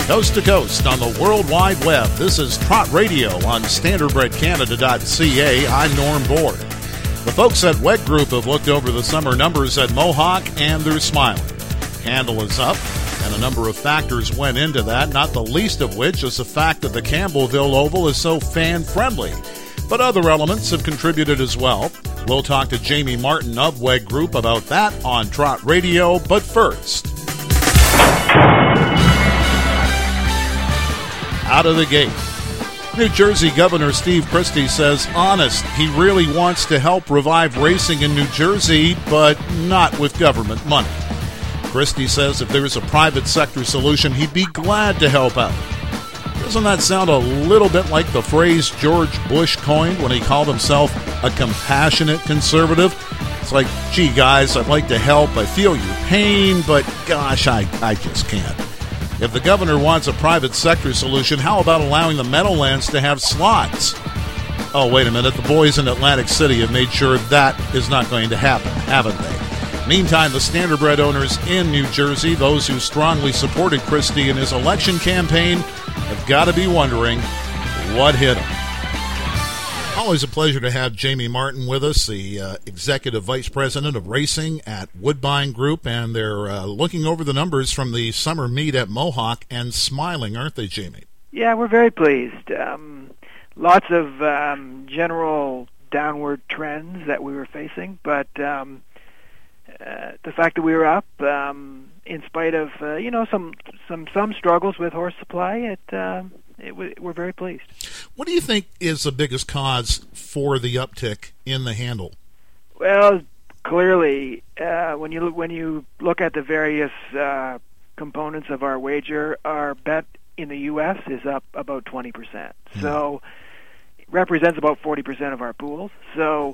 Coast to coast on the World Wide Web, this is Trot Radio on StandardBredCanada.ca. I'm Norm Board. The folks at WEG Group have looked over the summer numbers at Mohawk, and they're smiling. Handle is up, and a number of factors went into that, not the least of which is the fact that the Campbellville Oval is so fan-friendly. But other elements have contributed as well. We'll talk to Jamie Martin of WEG Group about that on Trot Radio, but first, out of the gate, New Jersey Governor Steve Christie says honest, he really wants to help revive racing in New Jersey, but not with government money. Christie says if there's a private sector solution, he'd be glad to help out. Doesn't that sound a little bit like the phrase George Bush coined when he called himself a compassionate conservative? It's like, gee guys, I'd like to help, I feel your pain, but gosh, I just can't. If the governor wants a private sector solution, how about allowing the Meadowlands to have slots? Oh, wait a minute. The boys in Atlantic City have made sure that is not going to happen, haven't they? Meantime, the Standardbred owners in New Jersey, those who strongly supported Christie in his election campaign, have got to be wondering what hit him. Always a pleasure to have Jamie Martin with us, the Executive Vice President of Racing at Woodbine Group, and they're looking over the numbers from the summer meet at Mohawk and smiling, aren't they, Jamie? Yeah, we're very pleased. Lots of general downward trends that we were facing, but the fact that we were up, in spite of some struggles with horse supply, we're very pleased. What do you think is the biggest cause for the uptick in the handle? Well, clearly, when you look at the various components of our wager, our bet in the U.S. is up about 20%. So it represents about 40% of our pools. So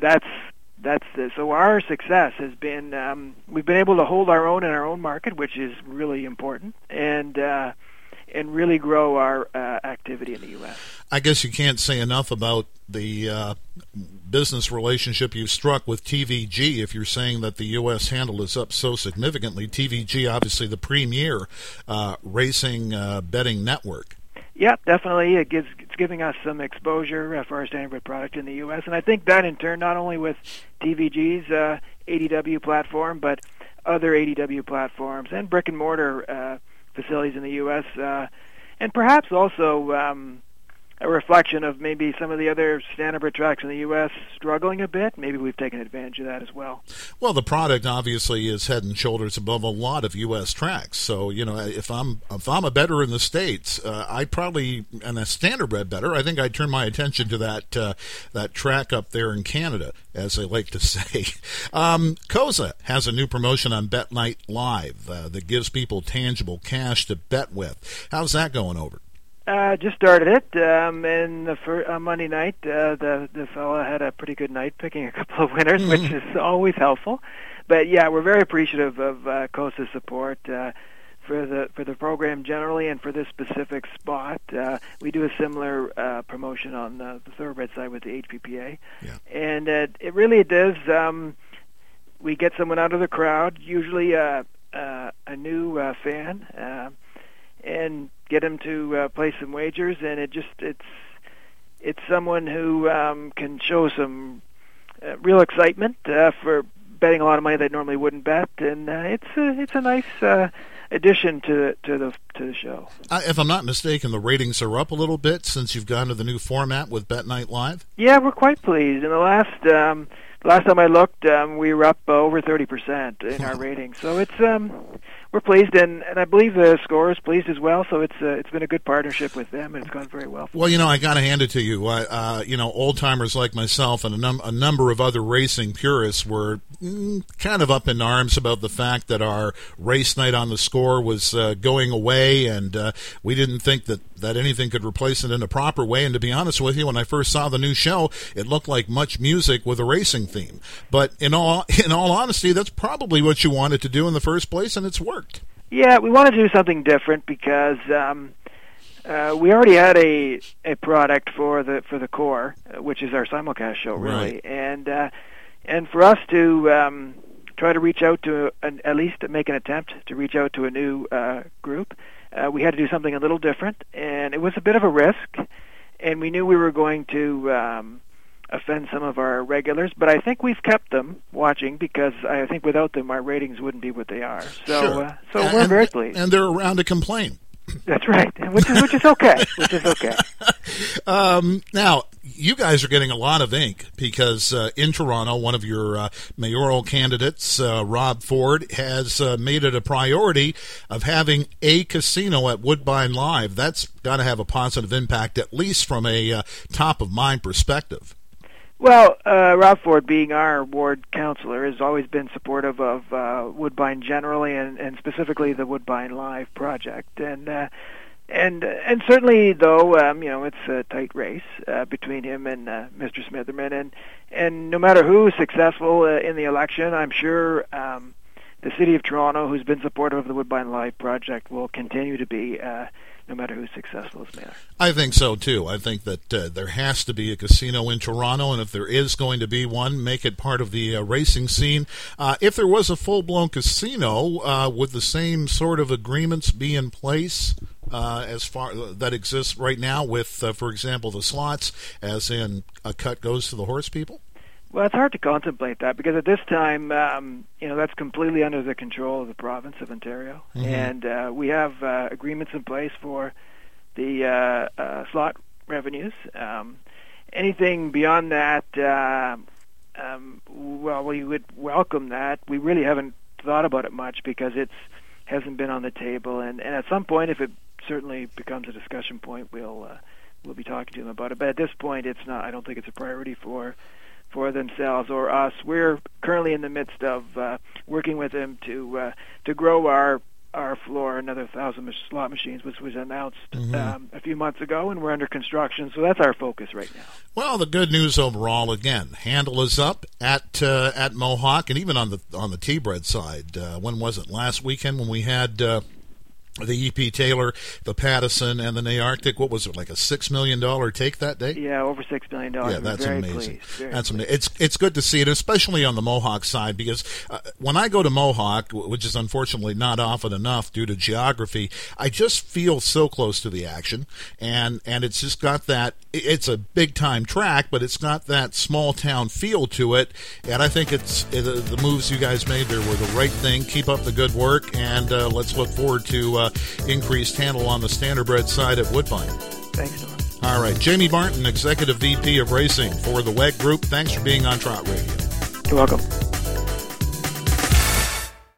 so our success has been we've been able to hold our own in our own market, which is really important, and really grow our activity in the U.S. I guess you can't say enough about the business relationship you've struck with TVG if you're saying that the U.S. handle is up so significantly. TVG, obviously the premier racing betting network. Yeah, definitely. It's giving us some exposure for our Standardbred product in the U.S., and I think that in turn, not only with TVG's ADW platform, but other ADW platforms and brick-and-mortar facilities in the U.S., and perhaps also a reflection of maybe some of the other Standardbred tracks in the U.S. struggling a bit. Maybe we've taken advantage of that as well. Well, the product obviously is head and shoulders above a lot of U.S. tracks. So, if I'm a bettor in the States, I'd probably, and a Standardbred bettor, I think I'd turn my attention to that track up there in Canada, as they like to say. COSA has a new promotion on Bet Night Live that gives people tangible cash to bet with. How's that going over? Just started it, and on Monday night, the fella had a pretty good night picking a couple of winners, which is always helpful. But yeah, we're very appreciative of COSA's support for the program generally, and for this specific spot. We do a similar promotion on the thoroughbred side with the HPPA, and it really does. We get someone out of the crowd, usually a new fan, and get him to place some wagers, and it's someone who can show some real excitement for betting a lot of money they normally wouldn't bet, and it's a nice addition to the show. If I'm not mistaken, the ratings are up a little bit since you've gone to the new format with Bet Night Live. Yeah, we're quite pleased. In the last time I looked, we were up over 30% in our ratings. So it's we're pleased, and I believe the score is pleased as well. So it's been a good partnership with them, and it's gone very well. Well, I got to hand it to you. Old timers like myself and a number of other racing purists were kind of up in arms about the fact that our race night on the score was going away, and we didn't think that anything could replace it in a proper way. And to be honest with you, when I first saw the new show, it looked like Much Music with a racing theme. But in all honesty, that's probably what you wanted to do in the first place, and it's worked. Yeah, we wanted to do something different because we already had a product for the core, which is our simulcast show, really, right. And for us to try to reach out to at least make an attempt to reach out to a new group. we had to do something a little different, and it was a bit of a risk, and we knew we were going to offend some of our regulars, but I think we've kept them watching because I think without them our ratings wouldn't be what they are. So, sure. We're very pleased. And they're around to complain. That's right, which is okay. Which is okay. Now, you guys are getting a lot of ink because in Toronto, one of your mayoral candidates, Rob Ford, has made it a priority of having a casino at Woodbine Live. That's got to have a positive impact, at least from a top-of-mind perspective. Well, Rob Ford, being our ward councillor, has always been supportive of Woodbine generally, and specifically the Woodbine Live project. And certainly, though, it's a tight race between him and Mr. Smitherman. And no matter who's successful in the election, I'm sure the City of Toronto, who's been supportive of the Woodbine Live project, will continue to be. No matter who's successful as mayor. I think so, too. I think that there has to be a casino in Toronto, and if there is going to be one, make it part of the racing scene. If there was a full-blown casino, would the same sort of agreements be in place as far that exists right now with, for example, the slots, as in a cut goes to the horse people? Well, it's hard to contemplate that because at this time, that's completely under the control of the province of Ontario, and we have agreements in place for the slot revenues. Anything beyond that, we would welcome that. We really haven't thought about it much because it hasn't been on the table, and at some point, if it certainly becomes a discussion point, we'll be talking to them about it. But at this point, it's not. I don't think it's a priority for themselves or us. We're currently in the midst of working with them to grow our floor another 1,000 slot machines, which was announced a few months ago, and we're under construction. So that's our focus right now. Well, the good news overall, again, handle is up at Mohawk, and even on the T-Bread side. When was it? Last weekend when we had the E.P. Taylor, the Pattison, and the Arctic. What was it, like a $6 million take that day? Yeah, over $6 million. Yeah, that's amazing. That's amazing. It's good to see it, especially on the Mohawk side, because when I go to Mohawk, which is unfortunately not often enough due to geography, I just feel so close to the action, and it's just got that. It's a big time track, but it's got that small town feel to it, and I think the moves you guys made there were the right thing. Keep up the good work, and let's look forward to increased handle on the Standardbred side at Woodbine. Thanks, Norm. All right. Jamie Martin, Executive VP of Racing for the WEG Group. Thanks for being on Trot Radio. You're welcome.